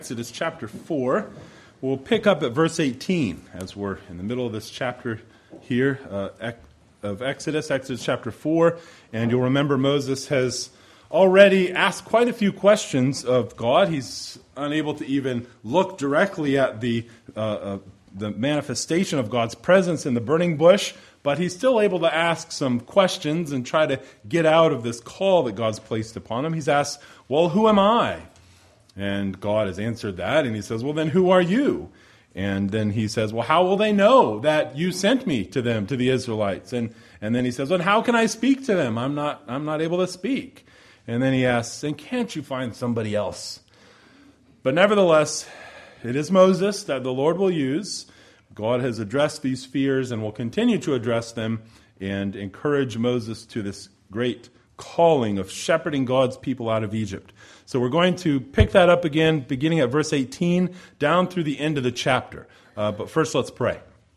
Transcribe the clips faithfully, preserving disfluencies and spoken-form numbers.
Exodus chapter four. We'll pick up at verse eighteen as we're in the middle of this chapter here uh, of Exodus, Exodus chapter four. And you'll remember Moses has already asked quite a few questions of God. He's unable to even look directly at the uh, uh, the manifestation of God's presence in the burning bush, but he's still able to ask some questions and try to get out of this call that God's placed upon him. He's asked, well, who am I? And God has answered that, and he says, well, then who are you? And then he says, well, how will they know that you sent me to them, to the Israelites? And and then he says, well, how can I speak to them? I'm not I'm not able to speak. And then he asks, and can't you find somebody else? But nevertheless, it is Moses that the Lord will use. God has addressed these fears and will continue to address them and encourage Moses to this great calling of shepherding God's people out of Egypt. So we're going to pick that up again, beginning at verse eighteen, down through the end of the chapter. Uh, but first, let's pray.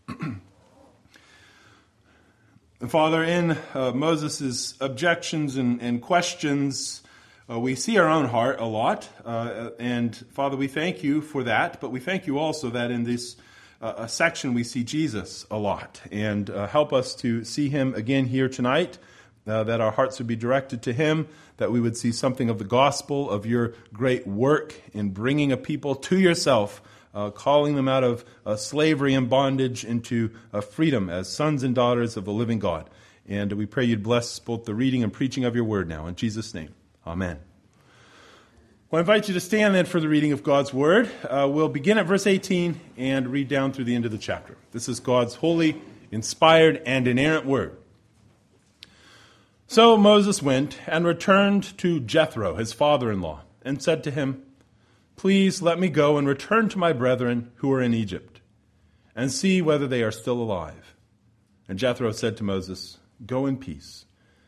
Father, in uh, Moses' objections and, and questions, uh, we see our own heart a lot. Uh, and Father, we thank you for that. But we thank you also that in this uh, section we see Jesus a lot. And uh, help us to see him again here tonight. Uh, that our hearts would be directed to him, that we would see something of the gospel, of your great work in bringing a people to yourself, uh, calling them out of uh, slavery and bondage into uh, freedom as sons and daughters of the living God. And we pray you'd bless both the reading and preaching of your word now. In Jesus' name, amen. Well, I invite you to stand then for the reading of God's word. Uh, we'll begin at verse eighteen and read down through the end of the chapter. This is God's holy, inspired, and inerrant word. So Moses went and returned to Jethro, his father-in-law, and said to him, please let me go and return to my brethren who are in Egypt, and see whether they are still alive. And Jethro said to Moses, go in peace.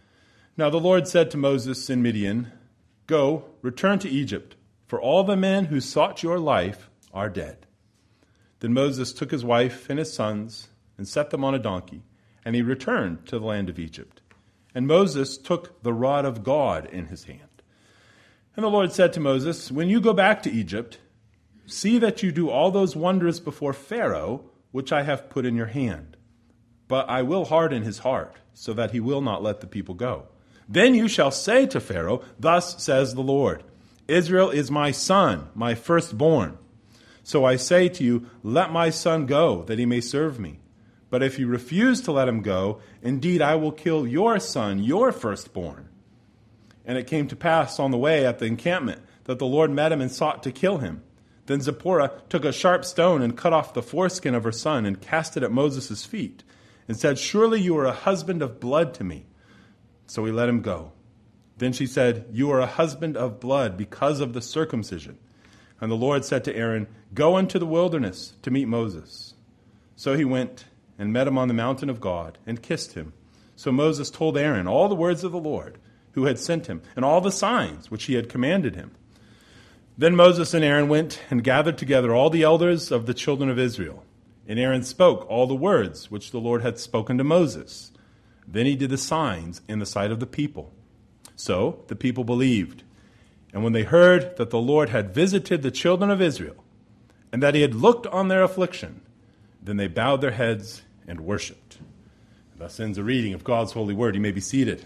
Now the Lord said to Moses in Midian, go, return to Egypt, for all the men who sought your life are dead. Then Moses took his wife and his sons and set them on a donkey, and he returned to the land of Egypt. And Moses took the rod of God in his hand. And the Lord said to Moses, when you go back to Egypt, see that you do all those wonders before Pharaoh, which I have put in your hand. But I will harden his heart, so that he will not let the people go. Then you shall say to Pharaoh, thus says the Lord, Israel is my son, my firstborn. So I say to you, let my son go, that he may serve me. But if you refuse to let him go, indeed I will kill your son, your firstborn. And it came to pass on the way at the encampment that the Lord met him and sought to kill him. Then Zipporah took a sharp stone and cut off the foreskin of her son and cast it at Moses' feet and said, surely you are a husband of blood to me. So he let him go. Then she said, you are a husband of blood because of the circumcision. And the Lord said to Aaron, go into the wilderness to meet Moses. So he went and met him on the mountain of God, and kissed him. So Moses told Aaron all the words of the Lord, who had sent him, and all the signs which he had commanded him. Then Moses and Aaron went and gathered together all the elders of the children of Israel. And Aaron spoke all the words which the Lord had spoken to Moses. Then he did the signs in the sight of the people. So the people believed. And when they heard that the Lord had visited the children of Israel, and that he had looked on their affliction, then they bowed their heads and worshipped. Thus ends a reading of God's holy word. You may be seated.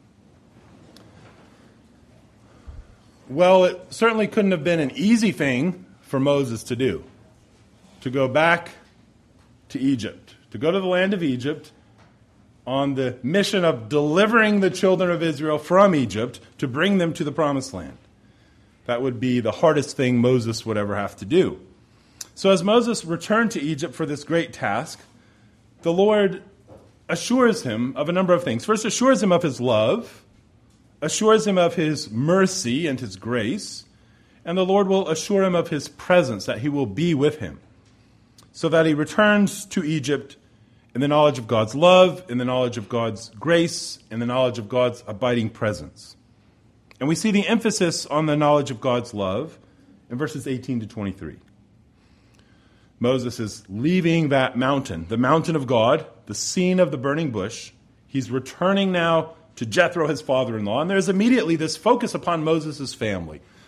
Well, it certainly couldn't have been an easy thing for Moses to do, to go back to Egypt, to go to the land of Egypt on the mission of delivering the children of Israel from Egypt to bring them to the promised land. That would be the hardest thing Moses would ever have to do. So as Moses returned to Egypt for this great task, the Lord assures him of a number of things. First, assures him of his love, assures him of his mercy and his grace, and the Lord will assure him of his presence, that he will be with him, so that he returns to Egypt in the knowledge of God's love, in the knowledge of God's grace, in the knowledge of God's abiding presence. And we see the emphasis on the knowledge of God's love in verses eighteen to twenty-three. Moses is leaving that mountain, the mountain of God, the scene of the burning bush. He's returning now to Jethro, his father-in-law, and there's immediately this focus upon Moses' family.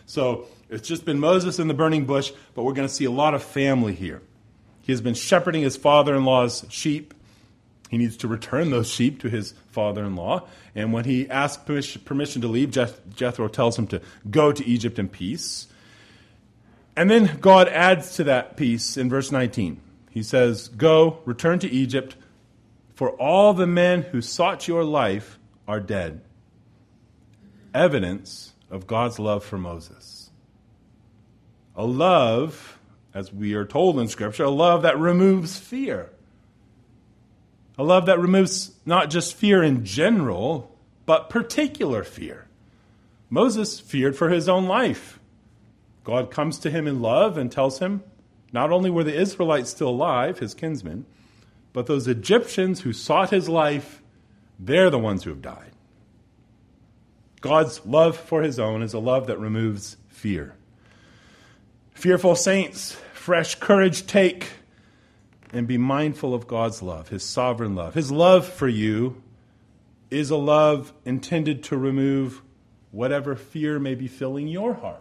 So it's just been Moses in the burning bush, but we're going to see a lot of family here. He has been shepherding his father-in-law's sheep. He needs to return those sheep to his father-in-law. And when he asks permission to leave, Jethro tells him to go to Egypt in peace. And then God adds to that peace in verse nineteen. He says, "Go, return to Egypt, for all the men who sought your life are dead." Evidence of God's love for Moses. A love, as we are told in Scripture, a love that removes fear. A love that removes not just fear in general, but particular fear. Moses feared for his own life. God comes to him in love and tells him, not only were the Israelites still alive, his kinsmen, but those Egyptians who sought his life, they're the ones who have died. God's love for his own is a love that removes fear. Fearful saints, fresh courage take, and be mindful of God's love, his sovereign love. His love for you is a love intended to remove whatever fear may be filling your heart.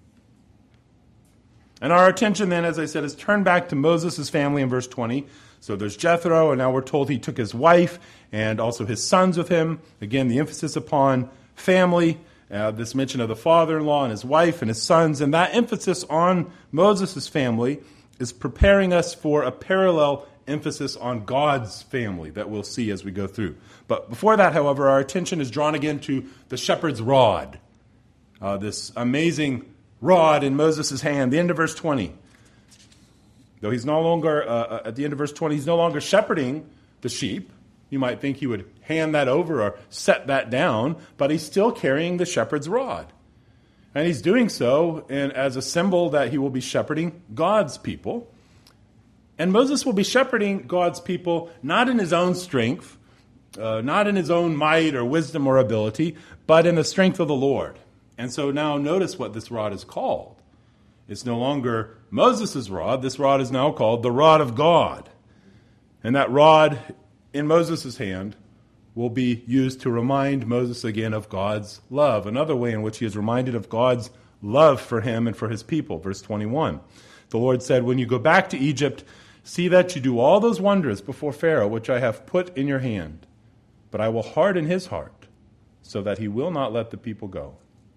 And our attention then, as I said, is turned back to Moses' family in verse twenty. So there's Jethro, and now we're told he took his wife and also his sons with him. Again, the emphasis upon family, uh, this mention of the father-in-law and his wife and his sons, and that emphasis on Moses' family is preparing us for a parallel emphasis on God's family that we'll see as we go through. But before that, however, our attention is drawn again to the shepherd's rod, uh, this amazing rod in Moses' hand, the end of verse twenty. Though he's no longer, uh, at the end of verse twenty, he's no longer shepherding the sheep. You might think he would hand that over or set that down, but he's still carrying the shepherd's rod. And he's doing so in, as a symbol that he will be shepherding God's people. And Moses will be shepherding God's people not in his own strength, uh, not in his own might or wisdom or ability, but in the strength of the Lord. And so now notice what this rod is called. It's no longer Moses' rod. This rod is now called the rod of God. And that rod in Moses' hand will be used to remind Moses again of God's love. Another way in which he is reminded of God's love for him and for his people. Verse twenty-one. The Lord said, "When you go back to Egypt, see that you do all those wonders before Pharaoh, which I have put in your hand. But I will harden his heart, so that he will not let the people go."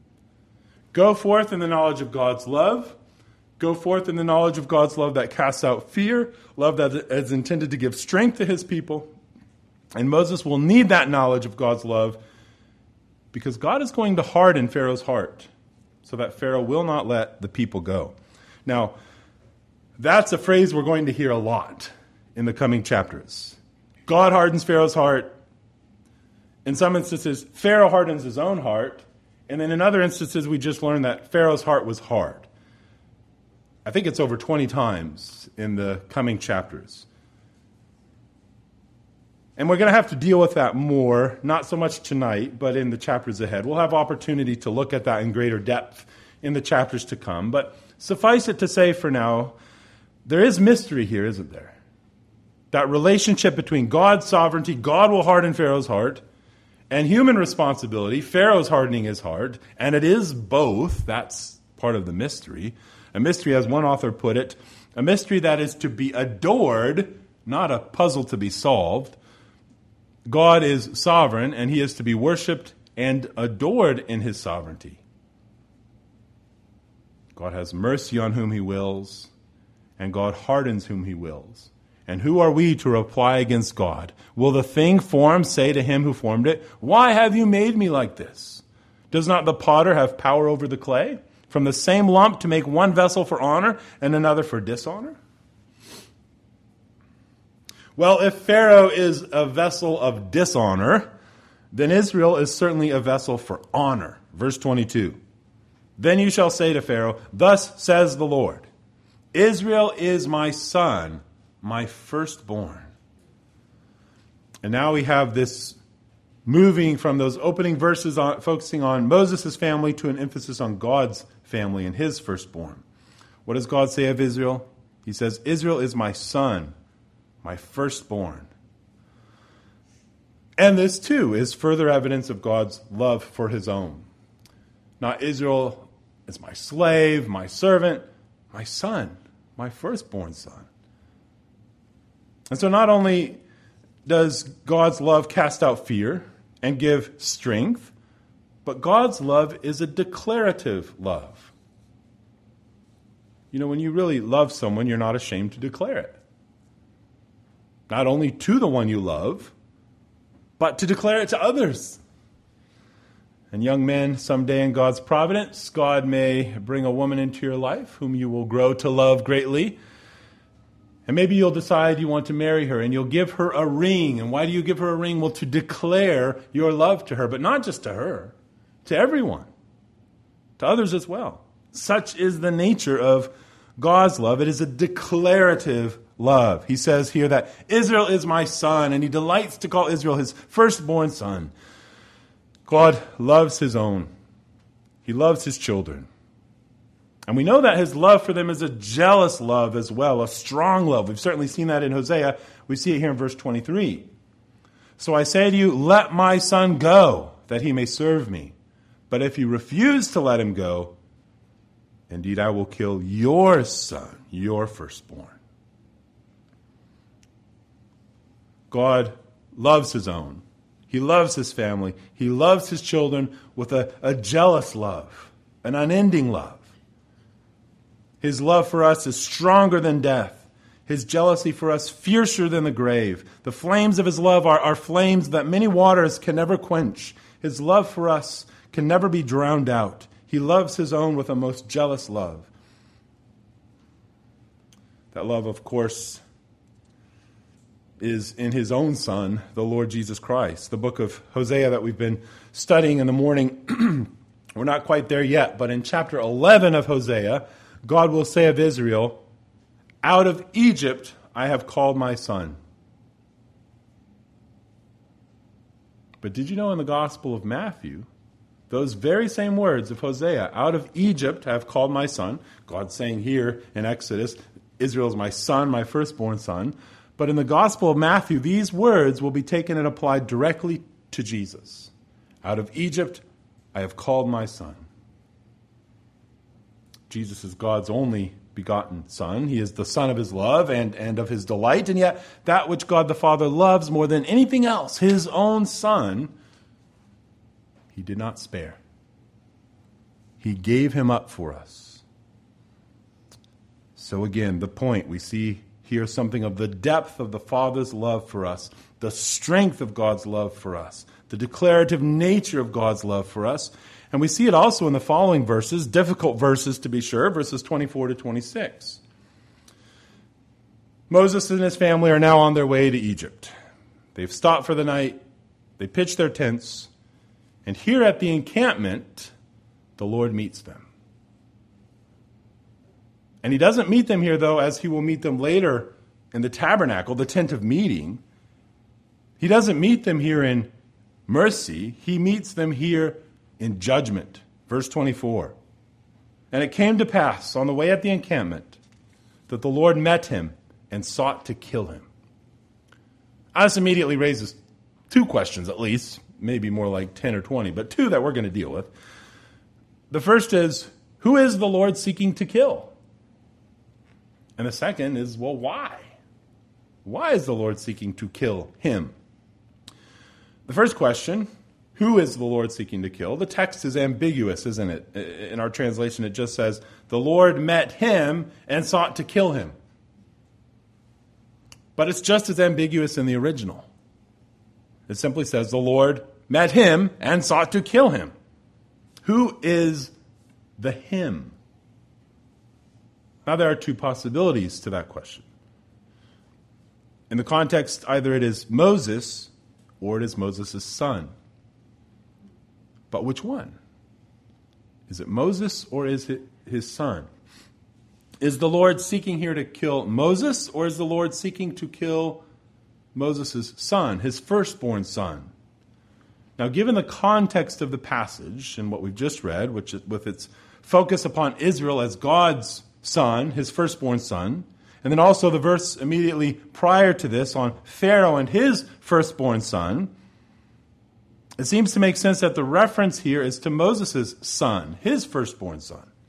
Go forth in the knowledge of God's love. Go forth in the knowledge of God's love that casts out fear, love that is intended to give strength to his people. And Moses will need that knowledge of God's love because God is going to harden Pharaoh's heart so that Pharaoh will not let the people go. Now, that's a phrase we're going to hear a lot in the coming chapters. God hardens Pharaoh's heart. In some instances, Pharaoh hardens his own heart. And then in other instances, we just learned that Pharaoh's heart was hard. I think it's over twenty times in the coming chapters. And we're going to have to deal with that more, not so much tonight, but in the chapters ahead. We'll have opportunity to look at that in greater depth in the chapters to come. But suffice it to say for now, there is mystery here, isn't there? That relationship between God's sovereignty, God will harden Pharaoh's heart, and human responsibility, Pharaoh's hardening his heart, and it is both. That's part of the mystery. A mystery, as one author put it, a mystery that is to be adored, not a puzzle to be solved. God is sovereign, and he is to be worshipped and adored in his sovereignty. God has mercy on whom he wills, and God hardens whom he wills. And who are we to reply against God? Will the thing formed say to him who formed it, "Why have you made me like this?" Does not the potter have power over the clay, from the same lump to make one vessel for honor and another for dishonor? Well, if Pharaoh is a vessel of dishonor, then Israel is certainly a vessel for honor. Verse twenty-two. Then you shall say to Pharaoh, "Thus says the Lord, Israel is my son, my firstborn." And now we have this moving from those opening verses on, focusing on Moses' family to an emphasis on God's family and his firstborn. What does God say of Israel? He says, "Israel is my son, my firstborn." And this, too, is further evidence of God's love for his own. Not Israel is my slave, my servant, my son, my firstborn son. And so not only does God's love cast out fear and give strength, but God's love is a declarative love. You know, when you really love someone, you're not ashamed to declare it. Not only to the one you love, but to declare it to others. And young men, someday in God's providence, God may bring a woman into your life whom you will grow to love greatly. And maybe you'll decide you want to marry her and you'll give her a ring. And why do you give her a ring? Well, to declare your love to her, but not just to her, to everyone, to others as well. Such is the nature of God's love. It is a declarative love. He says here that Israel is my son, and he delights to call Israel his firstborn son. God loves his own. He loves his children. And we know that his love for them is a jealous love as well, a strong love. We've certainly seen that in Hosea. We see it here in verse twenty-three. So I say to you, let my son go, that he may serve me. But if you refuse to let him go, indeed I will kill your son, your firstborn. God loves his own. He loves his family. He loves his children with a, a jealous love, an unending love. His love for us is stronger than death. His jealousy for us fiercer than the grave. The flames of his love are, are flames that many waters can never quench. His love for us can never be drowned out. He loves his own with a most jealous love. That love, of course, is in his own Son, the Lord Jesus Christ. The book of Hosea that we've been studying in the morning, we're not quite there yet, but in chapter eleven of Hosea, God will say of Israel, out of Egypt I have called my son. But did you know in the Gospel of Matthew, those very same words of Hosea, out of Egypt I have called my son, God saying here in Exodus, Israel is my son, my firstborn son. But in the Gospel of Matthew, these words will be taken and applied directly to Jesus. Out of Egypt, I have called my son. Jesus is God's only begotten Son. He is the Son of his love and, and of his delight. And yet, that which God the Father loves more than anything else, his own Son, he did not spare. He gave him up for us. So again, the point, we see here something of the depth of the Father's love for us, the strength of God's love for us, the declarative nature of God's love for us. And we see it also in the following verses, difficult verses to be sure, verses twenty-four to twenty-six. Moses and his family are now on their way to Egypt. They've stopped for the night, they pitch their tents, and here at the encampment, the Lord meets them. And he doesn't meet them here, though, as he will meet them later in the tabernacle, the tent of meeting. He doesn't meet them here in mercy. He meets them here in judgment. Verse twenty-four. And it came to pass on the way at the encampment that the Lord met him and sought to kill him. This immediately raises two questions at least, maybe more like ten or twenty, but two that we're going to deal with. The first is, who is the Lord seeking to kill? And the second is, well, why? Why is the Lord seeking to kill him? The first question, who is the Lord seeking to kill? The text is ambiguous, isn't it? In our translation, it just says, the Lord met him and sought to kill him. But it's just as ambiguous in the original. It simply says, the Lord met him and sought to kill him. Who is the him? Now, there are two possibilities to that question. In the context, either it is Moses or it is Moses' son. But which one? Is it Moses or is it his son? Is the Lord seeking here to kill Moses, or is the Lord seeking to kill Moses' son, his firstborn son? Now, given the context of the passage and what we've just read, which with its focus upon Israel as God's son, his firstborn son, and then also the verse immediately prior to this on Pharaoh and his firstborn son, it seems to make sense that the reference here is to Moses' son, his firstborn son.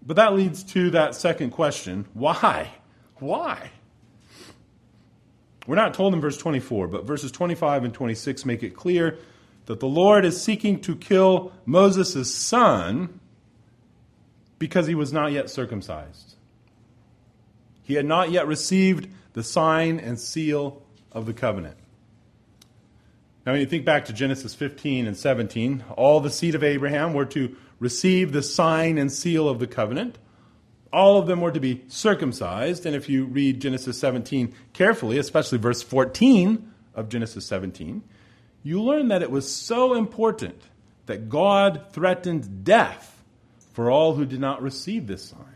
But that leads to that second question. Why? Why? We're not told in verse twenty-four, but verses twenty-five and twenty-six make it clear that the Lord is seeking to kill Moses' son because he was not yet circumcised. He had not yet received the sign and seal of the covenant. Now, when you think back to Genesis fifteen and seventeen, all the seed of Abraham were to receive the sign and seal of the covenant. All of them were to be circumcised. And if you read Genesis seventeen carefully, especially verse fourteen of Genesis seventeen, you learn that it was so important that God threatened death for all who did not receive this sign.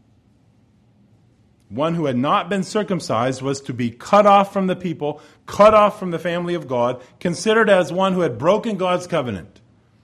One who had not been circumcised was to be cut off from the people, cut off from the family of God, considered as one who had broken God's covenant.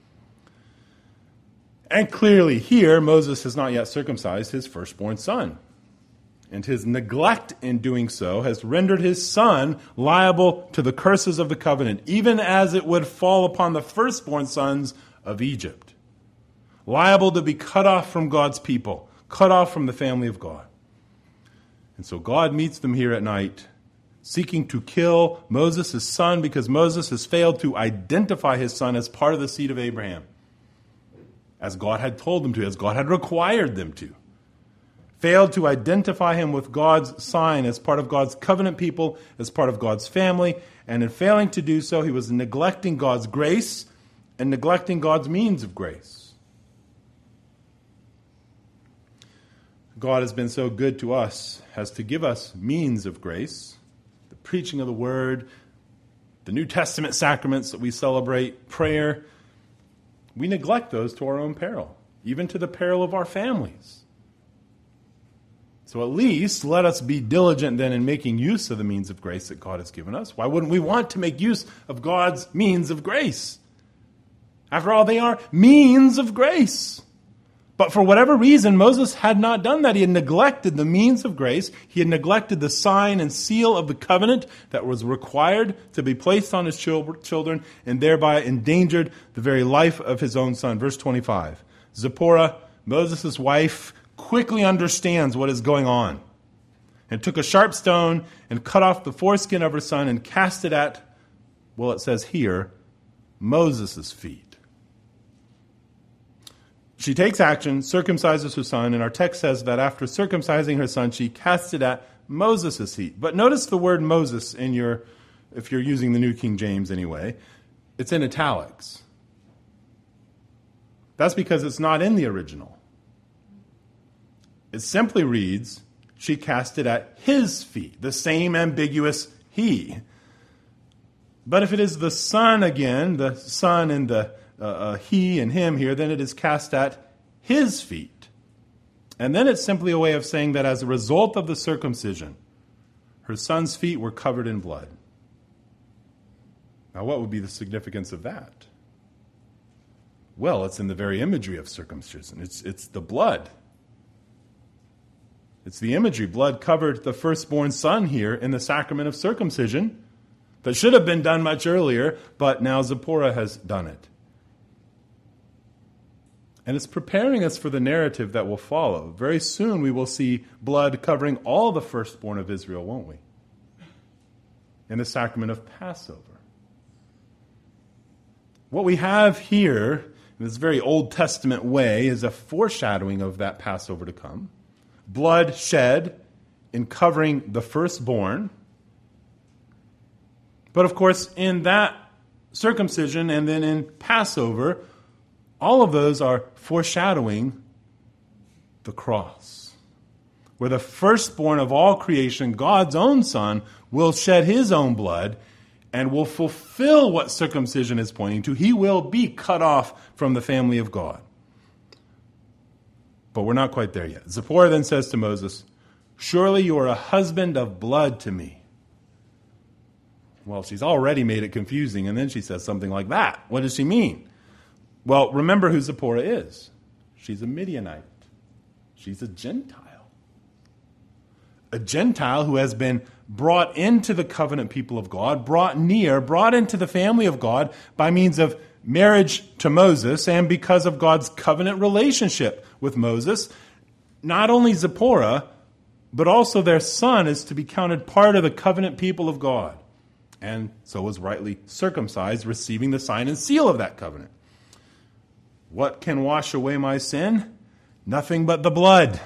And clearly here, Moses has not yet circumcised his firstborn son. And his neglect in doing so has rendered his son liable to the curses of the covenant, even as it would fall upon the firstborn sons of Egypt. Liable to be cut off from God's people, cut off from the family of God. And so God meets them here at night, seeking to kill Moses' son because Moses has failed to identify his son as part of the seed of Abraham, as God had told them to, as God had required them to. Failed to identify him with God's sign as part of God's covenant people, as part of God's family, and in failing to do so, he was neglecting God's grace and neglecting God's means of grace. God has been so good to us as to give us means of grace, the preaching of the word, the New Testament sacraments that we celebrate, prayer. We neglect those to our own peril, even to the peril of our families. So at least let us be diligent then in making use of the means of grace that God has given us. Why wouldn't we want to make use of God's means of grace? After all, they are means of grace. But for whatever reason, Moses had not done that. He had neglected the means of grace. He had neglected the sign and seal of the covenant that was required to be placed on his children, and thereby endangered the very life of his own son. Verse twenty-five. Zipporah, Moses' wife, quickly understands what is going on, and took a sharp stone and cut off the foreskin of her son and cast it at, well, it says here, Moses' feet. She takes action, circumcises her son, and our text says that after circumcising her son, she cast it at Moses' feet. But notice the word Moses in your, if you're using the New King James anyway, it's in italics. That's because it's not in the original. It simply reads, she cast it at his feet, the same ambiguous he. But if it is the son again, the son and the uh, uh, he and him here, then it is cast at his feet. And then it's simply a way of saying that as a result of the circumcision, her son's feet were covered in blood. Now, what would be the significance of that? Well, it's in the very imagery of circumcision. It's, it's the blood. It's the imagery. Blood covered the firstborn son here in the sacrament of circumcision that should have been done much earlier, but now Zipporah has done it. And it's preparing us for the narrative that will follow. Very soon we will see blood covering all the firstborn of Israel, won't we? In the sacrament of Passover. What we have here, in this very Old Testament way, is a foreshadowing of that Passover to come. Blood shed in covering the firstborn. But of course, in that circumcision and then in Passover, all of those are foreshadowing the cross, where the firstborn of all creation, God's own Son, will shed his own blood and will fulfill what circumcision is pointing to. He will be cut off from the family of God. But we're not quite there yet. Zipporah then says to Moses, "Surely you are a husband of blood to me." Well, she's already made it confusing, and then she says something like that. What does she mean? Well, remember who Zipporah is. She's a Midianite. She's a Gentile. A Gentile who has been brought into the covenant people of God, brought near, brought into the family of God by means of marriage to Moses and because of God's covenant relationship with Moses. not only Zipporah, but also their son is to be counted part of the covenant people of God, and so was rightly circumcised, receiving the sign and seal of that covenant. What can wash away my sin? Nothing but the blood.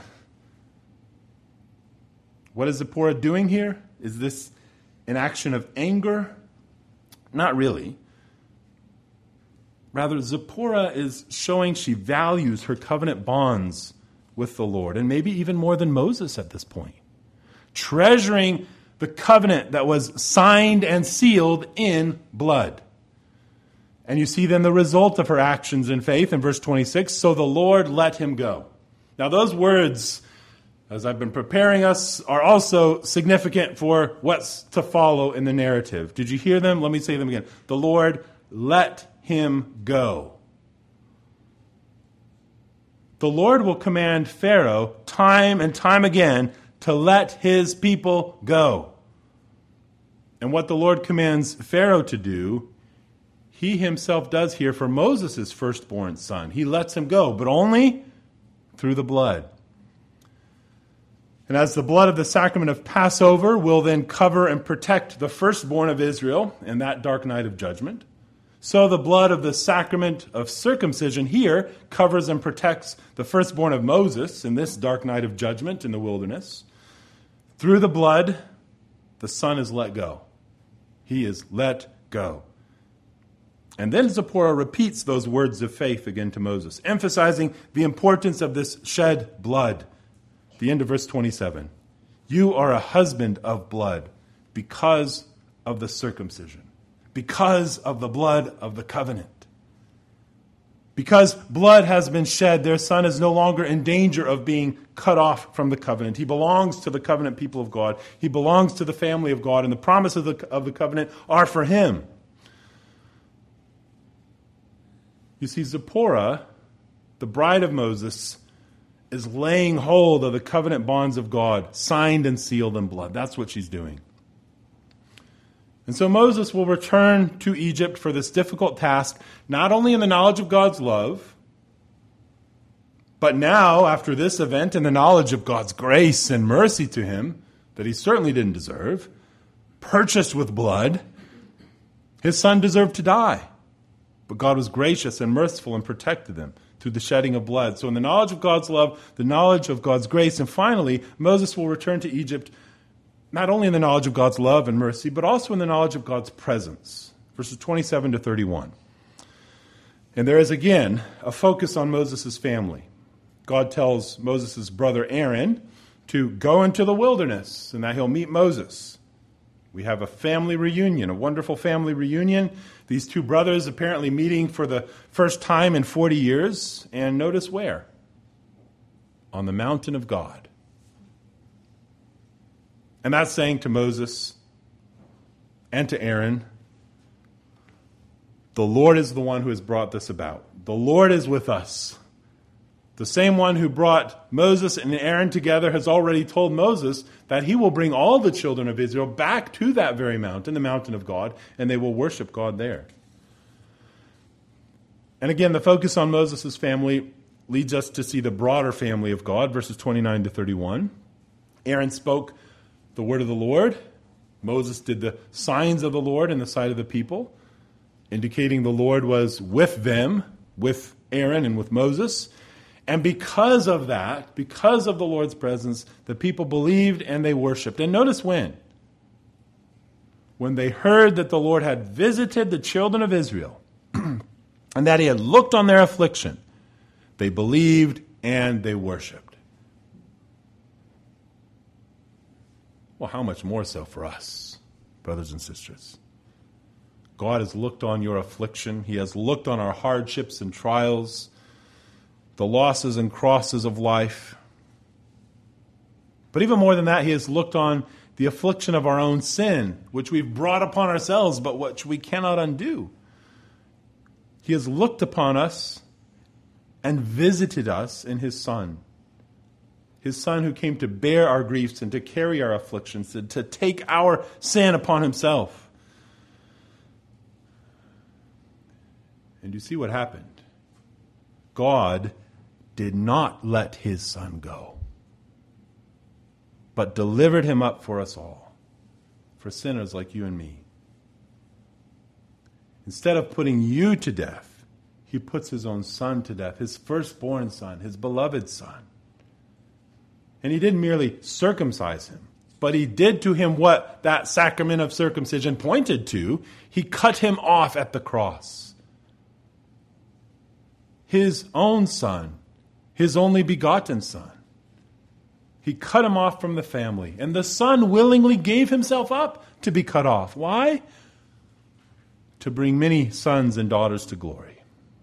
What is Zipporah doing here? Is this an action of anger? Not really. Rather, Zipporah is showing she values her covenant bonds with the Lord, and maybe even more than Moses at this point. Treasuring the covenant that was signed and sealed in blood. And you see then the result of her actions in faith in verse twenty-six, so the Lord let him go. Now those words, as I've been preparing us, are also significant for what's to follow in the narrative. Did you hear them? Let me say them again. The Lord let him go. The Lord will command Pharaoh time and time again to let his people go. And what the Lord commands Pharaoh to do, he himself does here for Moses' firstborn son. He lets him go, but only through the blood. And as the blood of the sacrament of Passover will then cover and protect the firstborn of Israel in that dark night of judgment, so the blood of the sacrament of circumcision here covers and protects the firstborn of Moses in this dark night of judgment in the wilderness. Through the blood, the son is let go. He is let go. And then Zipporah repeats those words of faith again to Moses, emphasizing the importance of this shed blood. The end of verse twenty-seven. You are a husband of blood because of the circumcision, because of the blood of the covenant. Because blood has been shed, their son is no longer in danger of being cut off from the covenant. He belongs to the covenant people of God. He belongs to the family of God, and the promises of the, of the covenant are for him. You see, Zipporah, the bride of Moses, is laying hold of the covenant bonds of God, signed and sealed in blood. That's what she's doing. And so Moses will return to Egypt for this difficult task, not only in the knowledge of God's love, but now, after this event, in the knowledge of God's grace and mercy to him, that he certainly didn't deserve, purchased with blood. His son deserved to die, but God was gracious and merciful and protected him through the shedding of blood. So in the knowledge of God's love, the knowledge of God's grace, and finally, Moses will return to Egypt not only in the knowledge of God's love and mercy, but also in the knowledge of God's presence. Verses twenty-seven to thirty-one. And there is again a focus on Moses' family. God tells Moses' brother Aaron to go into the wilderness and that he'll meet Moses. We have a family reunion, a wonderful family reunion. These two brothers apparently meeting for the first time in forty years. And notice where? On the mountain of God. And that's saying to Moses and to Aaron, the Lord is the one who has brought this about. The Lord is with us. The same one who brought Moses and Aaron together has already told Moses that he will bring all the children of Israel back to that very mountain, the mountain of God, and they will worship God there. And again, the focus on Moses' family leads us to see the broader family of God, verses twenty-nine to thirty-one. Aaron spoke the word of the Lord. Moses did the signs of the Lord in the sight of the people, indicating the Lord was with them, with Aaron and with Moses. And because of that, because of the Lord's presence, the people believed and they worshiped. And notice when. When they heard that the Lord had visited the children of Israel and that he had looked on their affliction, they believed and they worshiped. Well, how much more so for us, brothers and sisters? God has looked on your affliction. He has looked on our hardships and trials, the losses and crosses of life. But even more than that, he has looked on the affliction of our own sin, which we've brought upon ourselves, but which we cannot undo. He has looked upon us and visited us in his Son. His Son who came to bear our griefs and to carry our afflictions, and to take our sin upon himself. And you see what happened. God did not let his Son go. but delivered him up for us all, for sinners like you and me. Instead of putting you to death, he puts his own son to death, his firstborn son, his beloved son. And he didn't merely circumcise him, but he did to him what that sacrament of circumcision pointed to. He cut him off at the cross. His own son, his only begotten son. He cut him off from the family. And the son willingly gave himself up to be cut off. Why? To bring many sons and daughters to glory.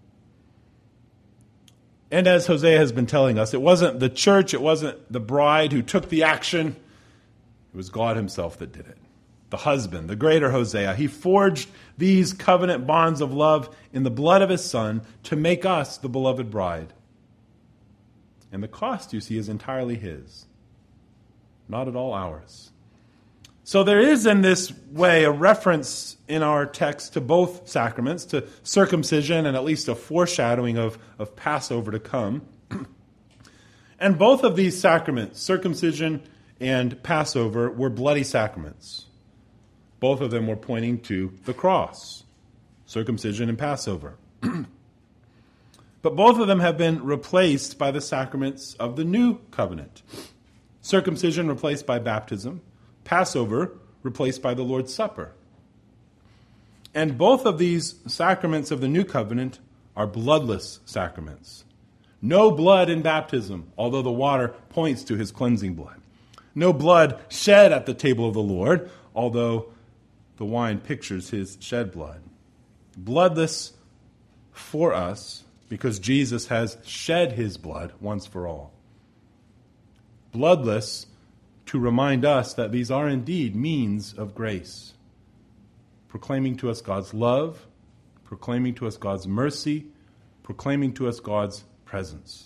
And as Hosea has been telling us, it wasn't the church, it wasn't the bride who took the action. It was God himself that did it. The husband, the greater Hosea, he forged these covenant bonds of love in the blood of his son to make us the beloved bride. And the cost, you see, is entirely his, not at all ours. So there is in this way a reference in our text to both sacraments, to circumcision and at least a foreshadowing of, of Passover to come. And both of these sacraments, circumcision and Passover, were bloody sacraments. Both of them were pointing to the cross, circumcision and Passover. But both of them have been replaced by the sacraments of the new covenant. Circumcision replaced by baptism, Passover replaced by the Lord's Supper. And both of these sacraments of the new covenant are bloodless sacraments. No blood in baptism, although the water points to his cleansing blood. No blood shed at the table of the Lord, although the wine pictures his shed blood. Bloodless for us, because Jesus has shed his blood once for all. Bloodless to remind us that these are indeed means of grace, proclaiming to us God's love, proclaiming to us God's mercy, proclaiming to us God's presence.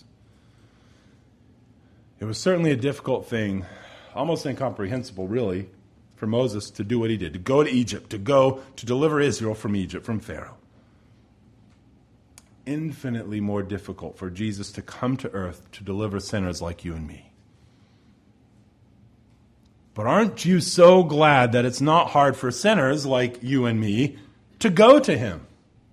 It was certainly a difficult thing, almost incomprehensible really, for Moses to do what he did, to go to Egypt, to go to deliver Israel from Egypt, from Pharaoh. Infinitely more difficult for Jesus to come to earth to deliver sinners like you and me. But aren't you so glad that it's not hard for sinners like you and me to go to him?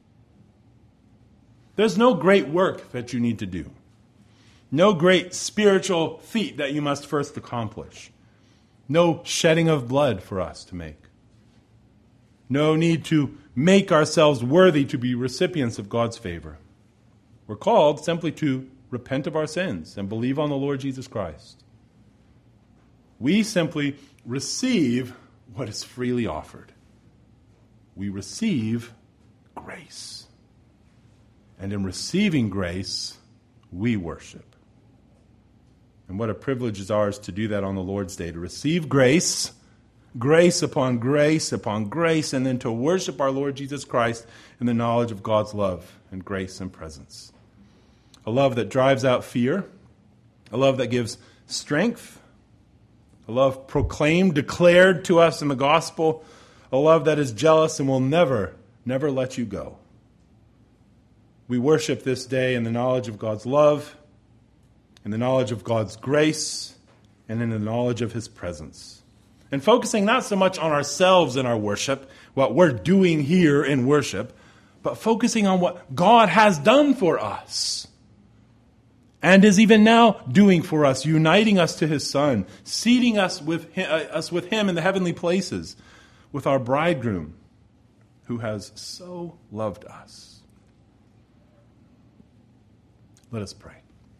There's no great work that you need to do. No great spiritual feat that you must first accomplish. No shedding of blood for us to make. No need to make ourselves worthy to be recipients of God's favor. We're called simply to repent of our sins and believe on the Lord Jesus Christ. We simply receive what is freely offered. We receive grace. And in receiving grace, we worship. And what a privilege is ours to do that on the Lord's Day, to receive grace, grace upon grace upon grace, and then to worship our Lord Jesus Christ in the knowledge of God's love and grace and presence. A love that drives out fear, a love that gives strength, a love proclaimed, declared to us in the gospel, a love that is jealous and will never, never let you go. We worship this day in the knowledge of God's love, in the knowledge of God's grace, and in the knowledge of his presence. And focusing not so much on ourselves in our worship, what we're doing here in worship, but focusing on what God has done for us. And is even now doing for us, uniting us to his Son, seating us with him, uh, us with him in the heavenly places, with our bridegroom, who has so loved us. Let us pray.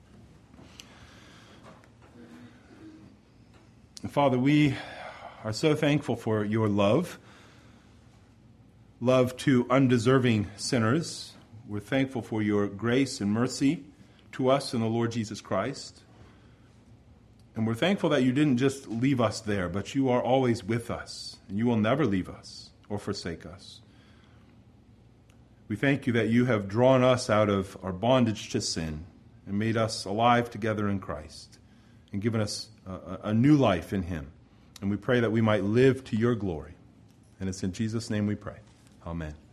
And Father, we are so thankful for your love, love to undeserving sinners. We're thankful for your grace and mercy to us in the Lord Jesus Christ. And we're thankful that you didn't just leave us there, but you are always with us, and you will never leave us or forsake us. We thank you that you have drawn us out of our bondage to sin and made us alive together in Christ and given us a, a new life in him. And we pray that we might live to your glory. And it's in Jesus' name we pray. Amen.